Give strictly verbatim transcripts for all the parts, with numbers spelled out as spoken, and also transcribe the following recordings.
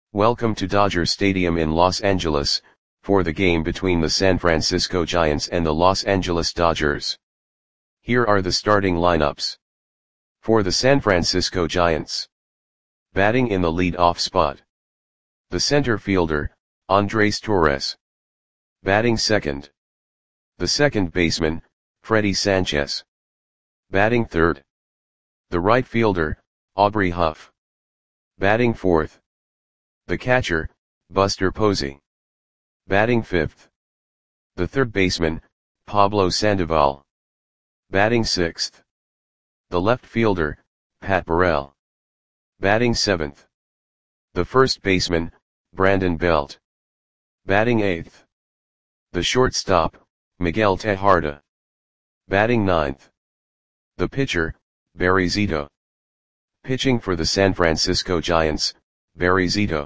Welcome to Dodger Stadium in Los Angeles, for the game between the San Francisco Giants and the Los Angeles Dodgers. Here are the starting lineups. For the San Francisco Giants. Batting in the lead-off spot. The center fielder, Andres Torres. Batting second. The second baseman, Freddie Sanchez. Batting third. The right fielder, Aubrey Huff. Batting fourth. The catcher, Buster Posey. Batting fifth. The third baseman, Pablo Sandoval. Batting sixth. The left fielder, Pat Burrell. Batting seventh. The first baseman, Brandon Belt. Batting eighth. The shortstop, Miguel Tejada. Batting ninth. The pitcher, Barry Zito. Pitching for the San Francisco Giants, Barry Zito.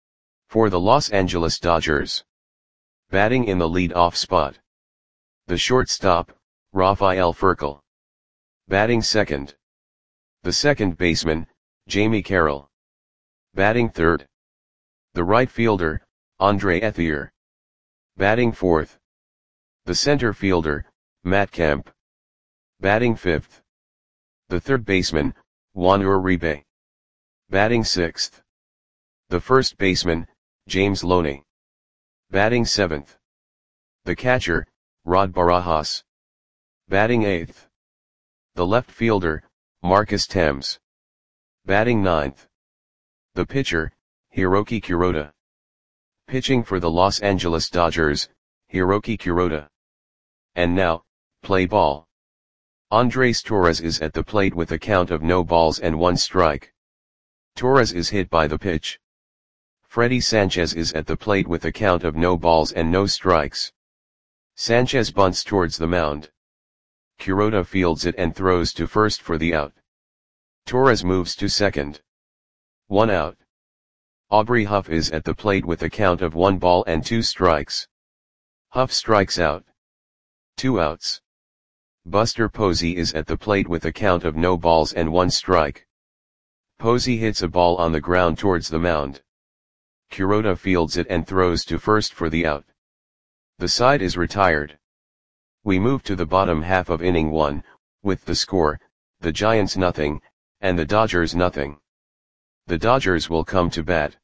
For the Los Angeles Dodgers. Batting in the lead-off spot. The shortstop, Rafael Furcal. Batting second. The second baseman, Jamie Carroll. Batting third. The right fielder, Andre Ethier. Batting fourth. The center fielder, Matt Kemp. Batting fifth. The third baseman, Juan Uribe. Batting sixth. The first baseman, James Loney. Batting seventh. The catcher, Rod Barajas. Batting eighth. The left fielder, Marcus Thames. Batting ninth. The pitcher, Hiroki Kuroda. Pitching for the Los Angeles Dodgers, Hiroki Kuroda. And now, play ball. Andres Torres is at the plate with a count of no balls and one strike. Torres is hit by the pitch. Freddie Sanchez is at the plate with a count of no balls and no strikes. Sanchez bunts towards the mound. Kuroda fields it and throws to first for the out. Torres moves to second. One out. Aubrey Huff is at the plate with a count of one ball and two strikes. Huff strikes out. Two outs. Buster Posey is at the plate with a count of no balls and one strike. Posey hits a ball on the ground towards the mound. Kuroda fields it and throws to first for the out. The side is retired. We move to the bottom half of inning one, with the score, the Giants nothing, and the Dodgers nothing. The Dodgers will come to bat.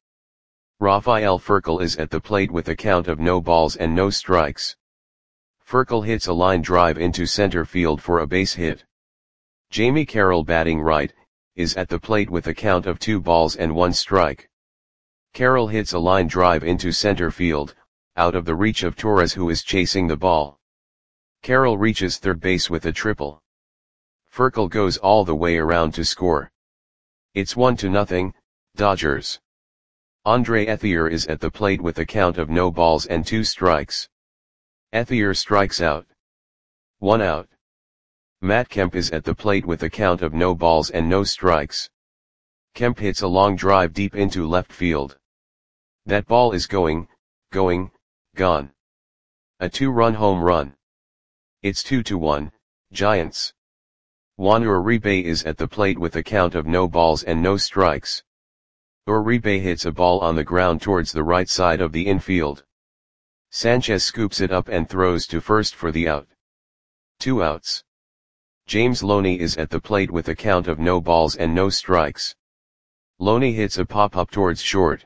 Rafael Furcal is at the plate with a count of no balls and no strikes. Furcal hits a line drive into center field for a base hit. Jamie Carroll, batting right, is at the plate with a count of two balls and one strike. Carroll hits a line drive into center field, out of the reach of Torres, who is chasing the ball. Carroll reaches third base with a triple. Furcal goes all the way around to score. It's one to nothing, Dodgers. Andre Ethier is at the plate with a count of no balls and two strikes. Ethier strikes out. One out. Matt Kemp is at the plate with a count of no balls and no strikes. Kemp hits a long drive deep into left field. That ball is going, going, gone. A two-run home run. It's two to one, Giants. Juan Uribe is at the plate with a count of no balls and no strikes. Uribe hits a ball on the ground towards the right side of the infield. Sanchez scoops it up and throws to first for the out. Two outs. James Loney is at the plate with a count of no balls and no strikes. Loney hits a pop-up towards short.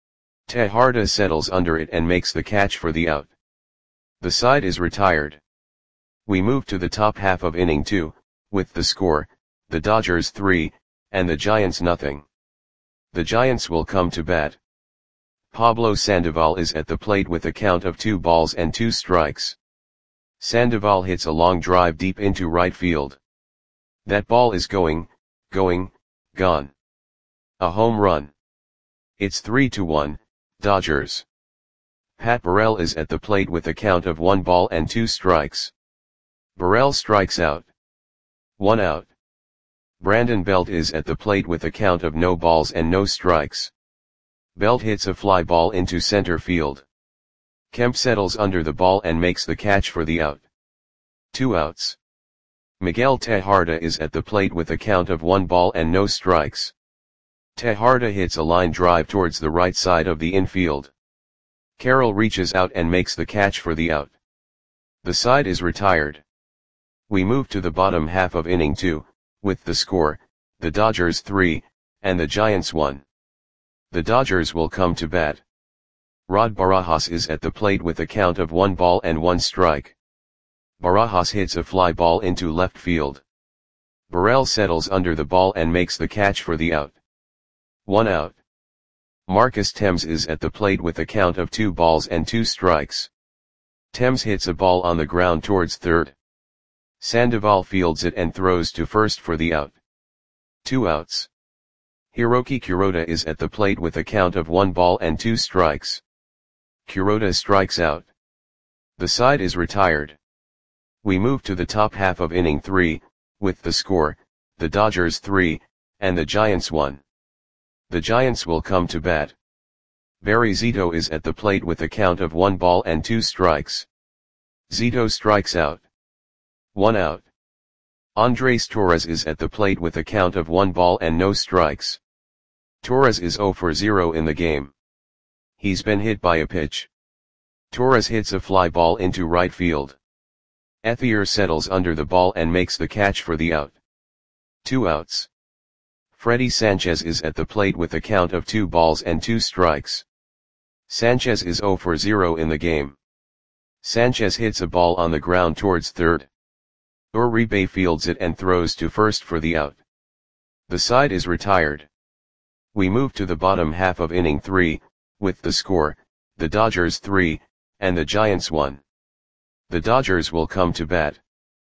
Tejada settles under it and makes the catch for the out. The side is retired. We move to the top half of inning two, with the score, the Dodgers three, and the Giants nothing. The Giants will come to bat. Pablo Sandoval is at the plate with a count of two balls and two strikes. Sandoval hits a long drive deep into right field. That ball is going, going, gone. A home run. It's three to one, Dodgers. Pat Burrell is at the plate with a count of one ball and two strikes. Burrell strikes out. One out. Brandon Belt is at the plate with a count of no balls and no strikes. Belt hits a fly ball into center field. Kemp settles under the ball and makes the catch for the out. Two outs. Miguel Tejada is at the plate with a count of one ball and no strikes. Tejarda hits a line drive towards the right side of the infield. Carroll reaches out and makes the catch for the out. The side is retired. We move to the bottom half of inning two, with the score, the Dodgers three, and the Giants one. The Dodgers will come to bat. Rod Barajas is at the plate with a count of one ball and one strike. Barajas hits a fly ball into left field. Burrell settles under the ball and makes the catch for the out. One out. Marcus Thames is at the plate with a count of two balls and two strikes. Thames hits a ball on the ground towards third. Sandoval fields it and throws to first for the out. Two outs. Hiroki Kuroda is at the plate with a count of one ball and two strikes. Kuroda strikes out. The side is retired. We move to the top half of inning three, with the score, the Dodgers three, and the Giants one. The Giants will come to bat. Barry Zito is at the plate with a count of one ball and two strikes. Zito strikes out. One out. Andres Torres is at the plate with a count of one ball and no strikes. Torres is zero for zero in the game. He's been hit by a pitch. Torres hits a fly ball into right field. Ethier settles under the ball and makes the catch for the out. Two outs. Freddy Sanchez is at the plate with a count of two balls and two strikes. Sanchez is zero for zero in the game. Sanchez hits a ball on the ground towards third. Uribe fields it and throws to first for the out. The side is retired. We move to the bottom half of inning three, with the score, the Dodgers three, and the Giants one. The Dodgers will come to bat.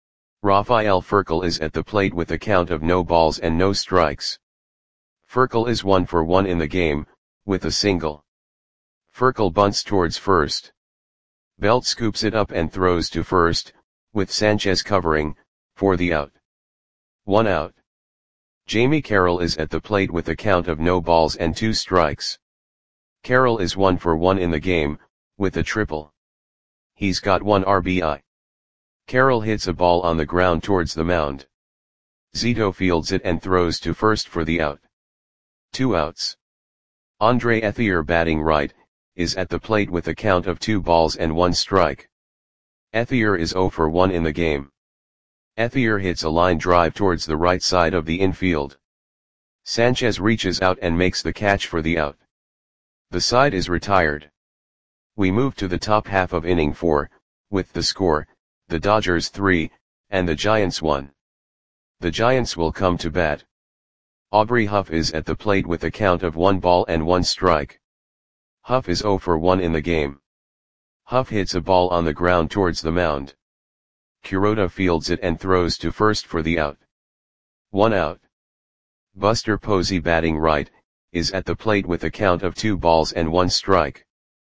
Rafael Furcal is at the plate with a count of no balls and no strikes. Furcal is one for one in the game, with a single. Furcal bunts towards first. Belt scoops it up and throws to first, with Sanchez covering, for the out. One out. Jamie Carroll is at the plate with a count of no balls and two strikes. Carroll is one for one in the game, with a triple. He's got one R B I. Carroll hits a ball on the ground towards the mound. Zito fields it and throws to first for the out. Two outs. Andre Ethier, batting right, is at the plate with a count of two balls and one strike. Ethier is zero for one in the game. Ethier hits a line drive towards the right side of the infield. Sanchez reaches out and makes the catch for the out. The side is retired. We move to the top half of inning four, with the score, the Dodgers three, and the Giants one. The Giants will come to bat. Aubrey Huff is at the plate with a count of one ball and one strike. Huff is zero for one in the game. Huff hits a ball on the ground towards the mound. Kuroda fields it and throws to first for the out. One out. Buster Posey, batting right, is at the plate with a count of two balls and one strike.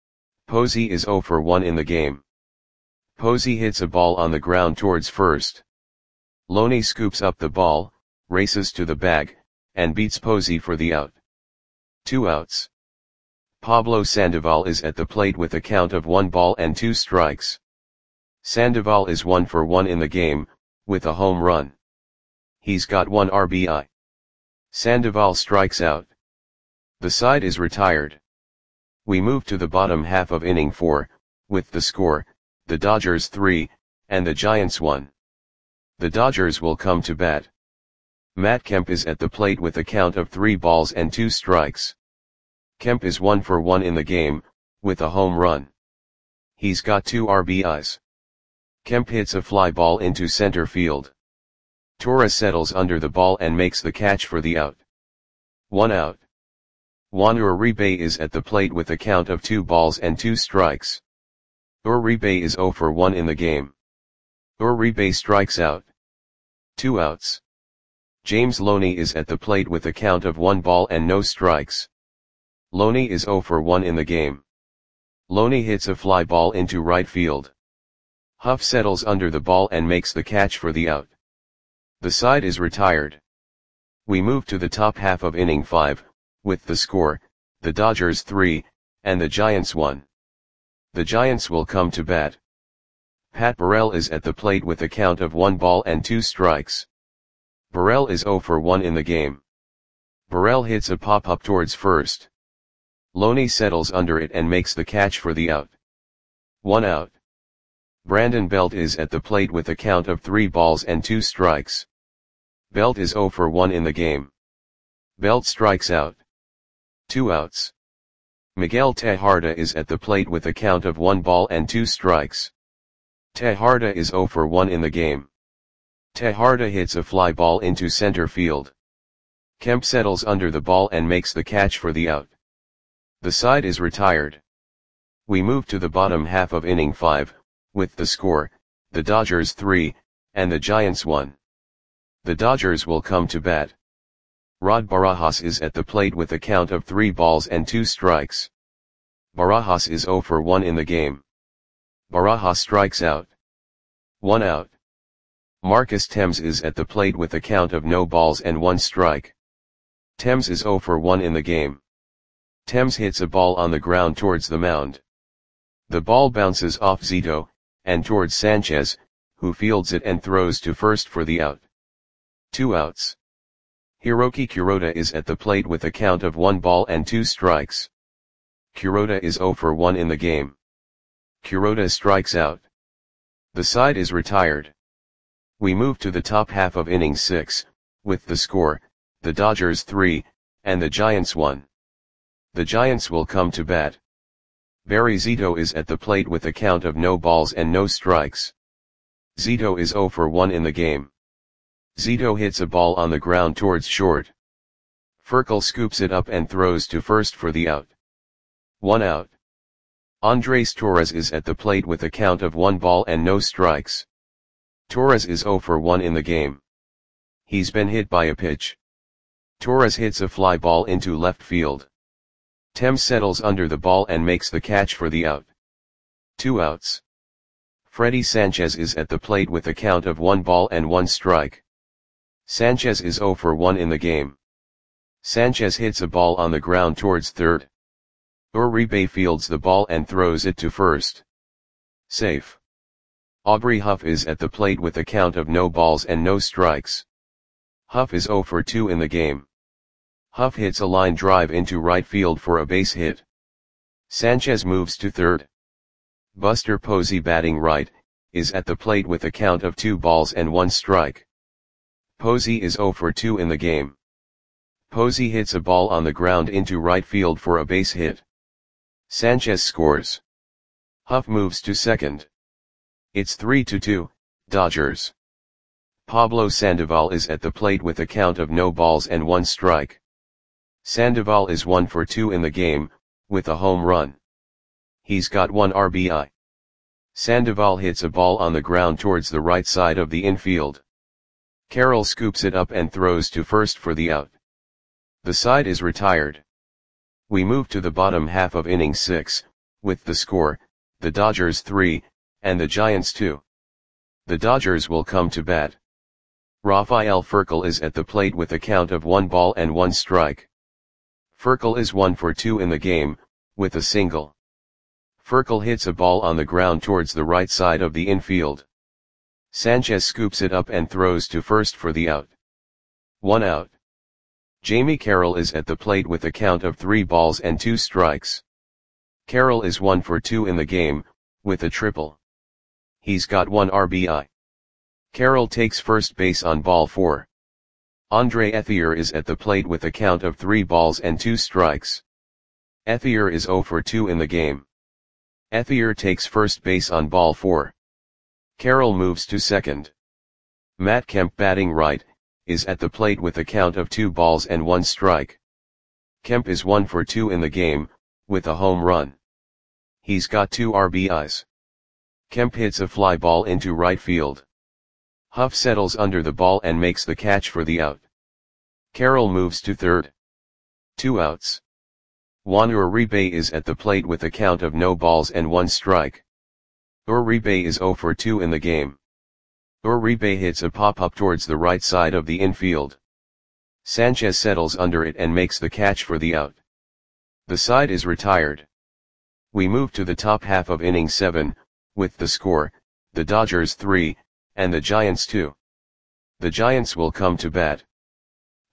Posey is zero for one in the game. Posey hits a ball on the ground towards first. Loney scoops up the ball, races to the bag, and beats Posey for the out. Two outs. Pablo Sandoval is at the plate with a count of one ball and two strikes. Sandoval is one for one in the game, with a home run. He's got one R B I. Sandoval strikes out. The side is retired. We move to the bottom half of inning four, with the score, the Dodgers three, and the Giants one. The Dodgers will come to bat. Matt Kemp is at the plate with a count of three balls and two strikes. Kemp is one for one in the game, with a home run. He's got two R B Is. Kemp hits a fly ball into center field. Torres settles under the ball and makes the catch for the out. One out. Juan Uribe is at the plate with a count of two balls and two strikes. Uribe is zero for one in the game. Uribe strikes out. Two outs. James Loney is at the plate with a count of one ball and no strikes. Loney is zero for one in the game. Loney hits a fly ball into right field. Huff settles under the ball and makes the catch for the out. The side is retired. We move to the top half of inning five, with the score, the Dodgers three, and the Giants one. The Giants will come to bat. Pat Burrell is at the plate with a count of one ball and two strikes. Burrell is zero for one in the game. Burrell hits a pop-up towards first. Loney settles under it and makes the catch for the out. One out. Brandon Belt is at the plate with a count of three balls and two strikes. Belt is zero for one in the game. Belt strikes out. Two outs. Miguel Tejada is at the plate with a count of one ball and two strikes. Tejada is zero for one in the game. Tejada hits a fly ball into center field. Kemp settles under the ball and makes the catch for the out. The side is retired. We move to the bottom half of inning five, with the score, the Dodgers three, and the Giants one. The Dodgers will come to bat. Rod Barajas is at the plate with a count of three balls and two strikes. Barajas is zero for one in the game. Barajas strikes out. One out. Marcus Thames is at the plate with a count of no balls and one strike. Thames is zero for one in the game. Thames hits a ball on the ground towards the mound. The ball bounces off Zito, and towards Sanchez, who fields it and throws to first for the out. Two outs. Hiroki Kuroda is at the plate with a count of one ball and two strikes. Kuroda is zero for one in the game. Kuroda strikes out. The side is retired. We move to the top half of inning six, with the score, the Dodgers three, and the Giants one. The Giants will come to bat. Barry Zito is at the plate with a count of no balls and no strikes. Zito is zero for one in the game. Zito hits a ball on the ground towards short. Furkel scoops it up and throws to first for the out. One out. Andres Torres is at the plate with a count of one ball and no strikes. Torres is zero for one in the game. He's been hit by a pitch. Torres hits a fly ball into left field. Thames settles under the ball and makes the catch for the out. Two outs. Freddy Sanchez is at the plate with a count of one ball and one strike. Sanchez is zero for one in the game. Sanchez hits a ball on the ground towards third. Uribe fields the ball and throws it to first. Safe. Aubrey Huff is at the plate with a count of no balls and no strikes. Huff is zero for two in the game. Huff hits a line drive into right field for a base hit. Sanchez moves to third. Buster Posey, batting right, is at the plate with a count of two balls and one strike. Posey is zero for two in the game. Posey hits a ball on the ground into right field for a base hit. Sanchez scores. Huff moves to second. It's three to two, Dodgers. Pablo Sandoval is at the plate with a count of no balls and one strike. Sandoval is one for two in the game, with a home run. He's got one R B I. Sandoval hits a ball on the ground towards the right side of the infield. Carroll scoops it up and throws to first for the out. The side is retired. We move to the bottom half of inning six, with the score, the Dodgers three, and the Giants two. The Dodgers will come to bat. Rafael Furkel is at the plate with a count of one ball and one strike. Furkel is one for two in the game, with a single. Furkel hits a ball on the ground towards the right side of the infield. Sanchez scoops it up and throws to first for the out. One out. Jamie Carroll is at the plate with a count of three balls and two strikes. Carroll is one for two in the game, with a triple. He's got one R B I. Carroll takes first base on ball four. Andre Ethier is at the plate with a count of three balls and two strikes. Ethier is zero for two in the game. Ethier takes first base on ball four. Carroll moves to second. Matt Kemp, batting right, is at the plate with a count of two balls and one strike. Kemp is one for two in the game, with a home run. He's got two R B Is. Kemp hits a fly ball into right field. Huff settles under the ball and makes the catch for the out. Carroll moves to third. Two outs. Juan Uribe is at the plate with a count of no balls and one strike. Uribe is zero for two in the game. Uribe hits a pop-up towards the right side of the infield. Sanchez settles under it and makes the catch for the out. The side is retired. We move to the top half of inning seven, with the score, the Dodgers three, and the Giants two. The Giants will come to bat.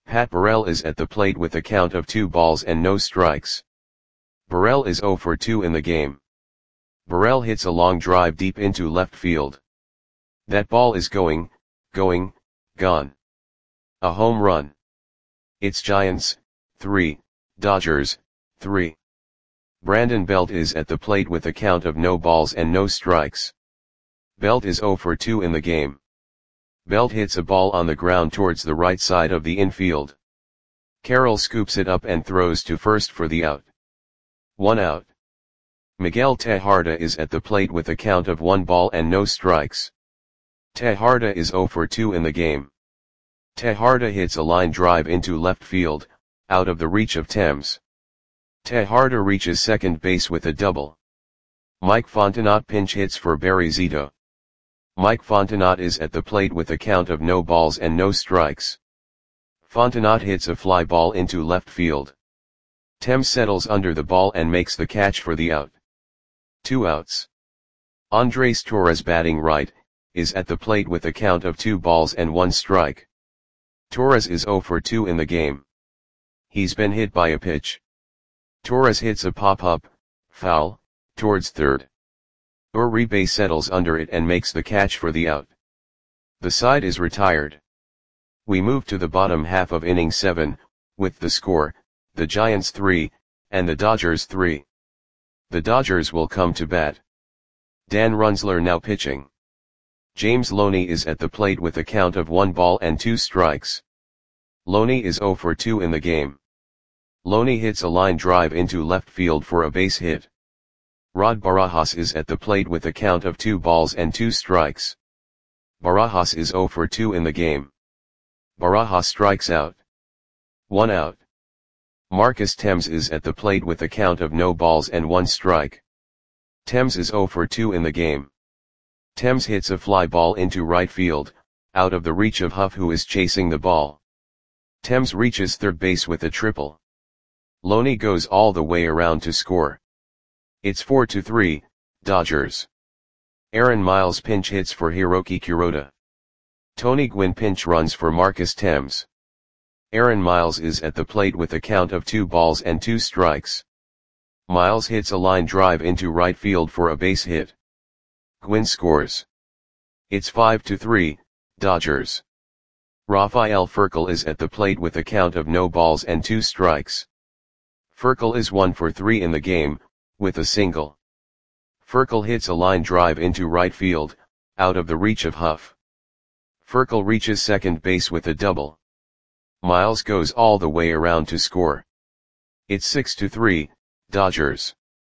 Pat Burrell is at the plate with a count of two balls and no strikes. Burrell is zero for two in the game. Burrell hits a long drive deep into left field. That ball is going, going, gone. A home run. It's Giants, three, Dodgers, three. Brandon Belt is at the plate with a count of no balls and no strikes. Belt is zero for two in the game. Belt hits a ball on the ground towards the right side of the infield. Carroll scoops it up and throws to first for the out. One out. Miguel Tejada is at the plate with a count of one ball and no strikes. Tejada is zero for two in the game. Tejada hits a line drive into left field, out of the reach of Thames. Tejada reaches second base with a double. Mike Fontenot pinch hits for Barry Zito. Mike Fontenot is at the plate with a count of no balls and no strikes. Fontenot hits a fly ball into left field. Thames settles under the ball and makes the catch for the out. Two outs. Andres Torres, batting right, is at the plate with a count of two balls and one strike. Torres is zero for two in the game. He's been hit by a pitch. Torres hits a pop-up, foul, towards third. Uribe settles under it and makes the catch for the out. The side is retired. We move to the bottom half of inning seven, with the score, the Giants three, and the Dodgers three. The Dodgers will come to bat. Dan Runsler now pitching. James Loney is at the plate with a count of one ball and two strikes. Loney is zero for two in the game. Loney hits a line drive into left field for a base hit. Rod Barajas is at the plate with a count of two balls and two strikes. Barajas is zero for two in the game. Barajas strikes out. One out. Marcus Thames is at the plate with a count of no balls and one strike. Thames is zero for two in the game. Thames hits a fly ball into right field, out of the reach of Huff, who is chasing the ball. Thames reaches third base with a triple. Loney goes all the way around to score. It's four to three, Dodgers. Aaron Miles pinch hits for Hiroki Kuroda. Tony Gwynn pinch runs for Marcus Thames. Aaron Miles is at the plate with a count of two balls and two strikes. Miles hits a line drive into right field for a base hit. Gwynn scores. It's five to three, Dodgers. Rafael Furcal is at the plate with a count of no balls and two strikes. Furcal is one for three in the game, with a single. Furcal hits a line drive into right field, out of the reach of Huff. Furcal reaches second base with a double. Miles goes all the way around to score. It's six to three, Dodgers.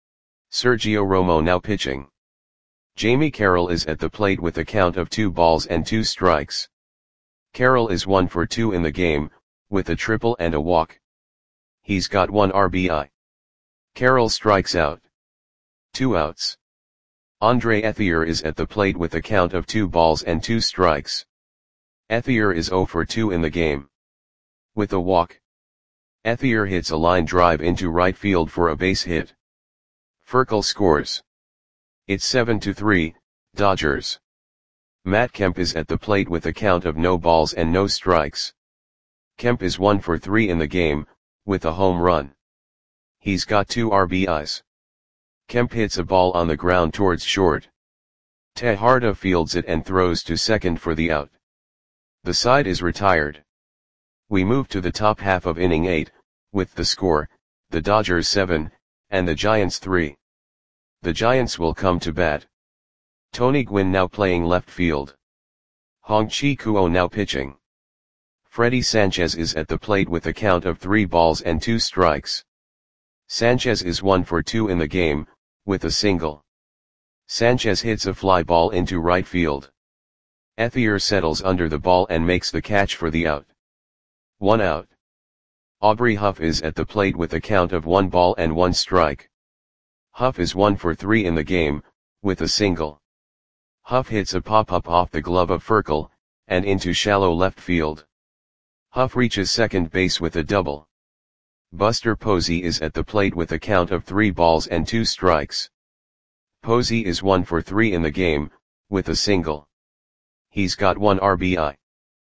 Sergio Romo now pitching. Jamie Carroll is at the plate with a count of two balls and two strikes. Carroll is one for two in the game, with a triple and a walk. He's got one R B I. Carroll strikes out. Two outs. Andre Ethier is at the plate with a count of two balls and two strikes. Ethier is zero for two in the game. With a walk. Ethier hits a line drive into right field for a base hit. Furcal scores. It's seven to three, Dodgers. Matt Kemp is at the plate with a count of no balls and no strikes. Kemp is one for three in the game, with a home run. He's got two R B Is. Kemp hits a ball on the ground towards short. Tejada fields it and throws to second for the out. The side is retired. We move to the top half of inning eight, with the score, the Dodgers seven, and the Giants three. The Giants will come to bat. Tony Gwynn now playing left field. Hong-Chi Kuo now pitching. Freddie Sanchez is at the plate with a count of three balls and two strikes. Sanchez is one for two in the game, with a single. Sanchez hits a fly ball into right field. Ethier settles under the ball and makes the catch for the out. One out. Aubrey Huff is at the plate with a count of one ball and one strike. Huff is one for three in the game, with a single. Huff hits a pop-up off the glove of Furcal, and into shallow left field. Huff reaches second base with a double. Buster Posey is at the plate with a count of three balls and two strikes. Posey is one for three in the game, with a single. He's got one R B I.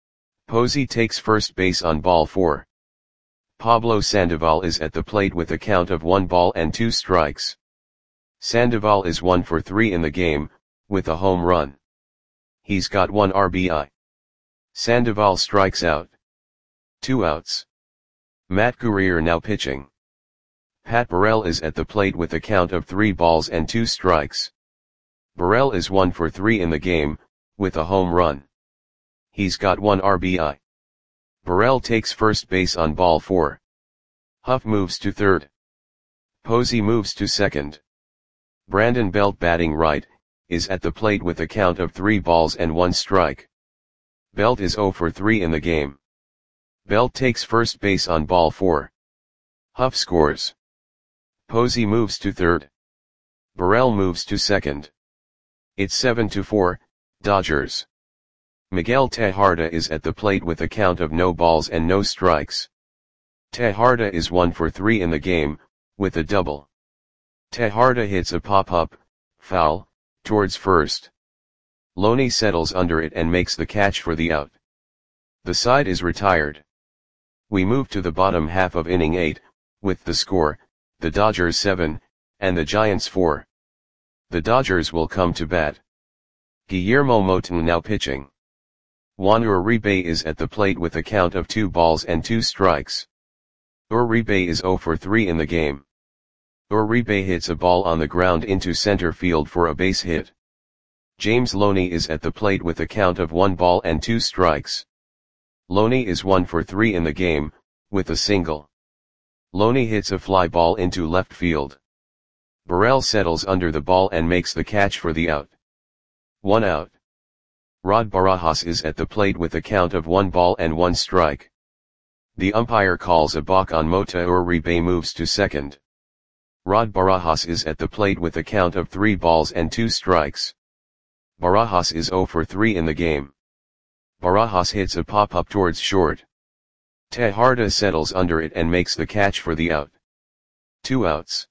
Posey takes first base on ball four. Pablo Sandoval is at the plate with a count of one ball and two strikes. Sandoval is one for three in the game, with a home run. He's got one R B I. Sandoval strikes out. Two outs. Matt Guerrier now pitching. Pat Burrell is at the plate with a count of three balls and two strikes. Burrell is one for three in the game, with a home run. He's got one R B I. Burrell takes first base on ball four. Huff moves to third. Posey moves to second. Brandon Belt, batting right, is at the plate with a count of three balls and one strike. Belt is zero for three in the game. Belt takes first base on ball four. Huff scores. Posey moves to third. Burrell moves to second. It's seven to four, Dodgers. Miguel Tejada is at the plate with a count of no balls and no strikes. Tejada is one for three in the game, with a double. Tejada hits a pop-up, foul, towards first. Loney settles under it and makes the catch for the out. The side is retired. We move to the bottom half of inning eight, with the score, the Dodgers seven, and the Giants four. The Dodgers will come to bat. Guillermo Moton now pitching. Juan Uribe is at the plate with a count of two balls and two strikes. Uribe is zero for three in the game. Uribe hits a ball on the ground into center field for a base hit. James Loney is at the plate with a count of one ball and two strikes. Loney is one for three in the game, with a single. Loney hits a fly ball into left field. Burrell settles under the ball and makes the catch for the out. One out. Rod Barajas is at the plate with a count of one ball and one strike. The umpire calls a balk on Mota. Uribe moves to second. Rod Barajas is at the plate with a count of three balls and two strikes. Barajas is zero for three in the game. Barajas hits a pop-up towards short. Tejada settles under it and makes the catch for the out. Two outs.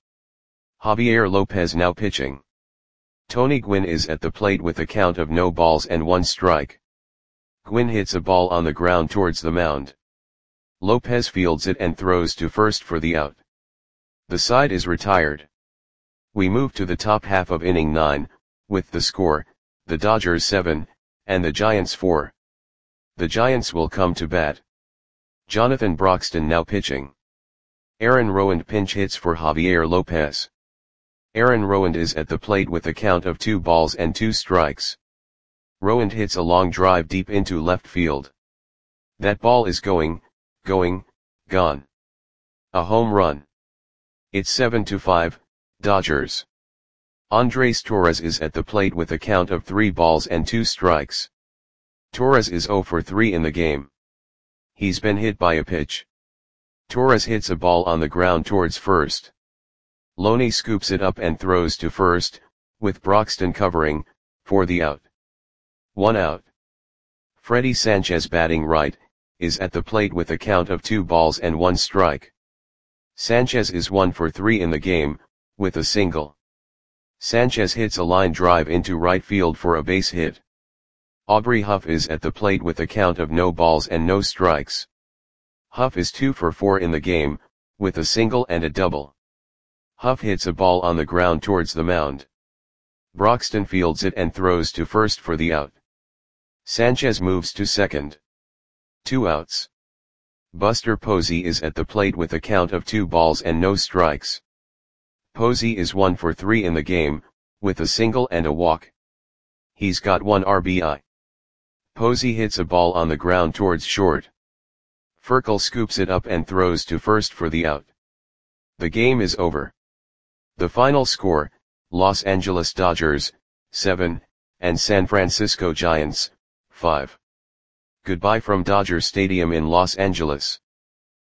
Javier Lopez now pitching. Tony Gwynn is at the plate with a count of no balls and one strike. Gwynn hits a ball on the ground towards the mound. Lopez fields it and throws to first for the out. The side is retired. We move to the top half of inning nine, with the score, the Dodgers seven, and the Giants four. The Giants will come to bat. Jonathan Broxton now pitching. Aaron Rowand pinch hits for Javier Lopez. Aaron Rowand is at the plate with a count of two balls and two strikes. Rowand hits a long drive deep into left field. That ball is going, going, gone. A home run. It's seven to five, Dodgers. Andres Torres is at the plate with a count of three balls and two strikes. Torres is zero for three in the game. He's been hit by a pitch. Torres hits a ball on the ground towards first. Loney scoops it up and throws to first, with Broxton covering, for the out. One out. Freddie Sanchez, batting right, is at the plate with a count of two balls and one strike. Sanchez is one for three in the game, with a single. Sanchez hits a line drive into right field for a base hit. Aubrey Huff is at the plate with a count of no balls and no strikes. Huff is two for four in the game, with a single and a double. Huff hits a ball on the ground towards the mound. Broxton fields it and throws to first for the out. Sanchez moves to second. Two outs. Buster Posey is at the plate with a count of two balls and no strikes. Posey is one for three in the game, with a single and a walk. He's got one R B I. Posey hits a ball on the ground towards short. Furkel scoops it up and throws to first for the out. The game is over. The final score, Los Angeles Dodgers, seven, and San Francisco Giants, five. Goodbye from Dodger Stadium in Los Angeles.